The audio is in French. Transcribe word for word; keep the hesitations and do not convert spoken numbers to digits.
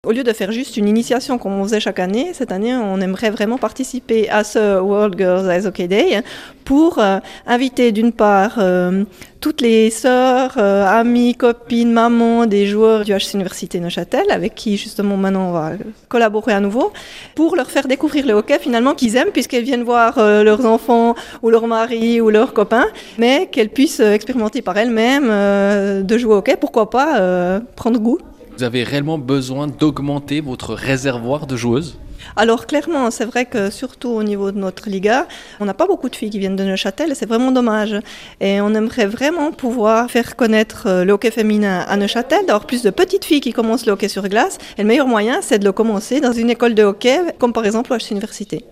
Au lieu de faire juste une initiation comme on faisait chaque année, cette année, on aimerait vraiment participer à ce World Girls Ice Hockey Day pour euh, inviter d'une part euh, toutes les sœurs, euh, amies, copines, mamans des joueurs du H C Université Neuchâtel, avec qui justement maintenant on va collaborer à nouveau, pour leur faire découvrir le hockey finalement qu'ils aiment, puisqu'elles viennent voir euh, leurs enfants ou leurs maris ou leurs copains, mais qu'elles puissent expérimenter par elles-mêmes euh, de jouer au hockey, pourquoi pas euh, prendre goût. Vous avez réellement besoin d'augmenter votre réservoir de joueuses ? Alors clairement, c'est vrai que surtout au niveau de notre Liga, on n'a pas beaucoup de filles qui viennent de Neuchâtel et c'est vraiment dommage. Et on aimerait vraiment pouvoir faire connaître le hockey féminin à Neuchâtel, d'avoir plus de petites filles qui commencent le hockey sur glace. Et le meilleur moyen, c'est de le commencer dans une école de hockey, comme par exemple l'H C Université.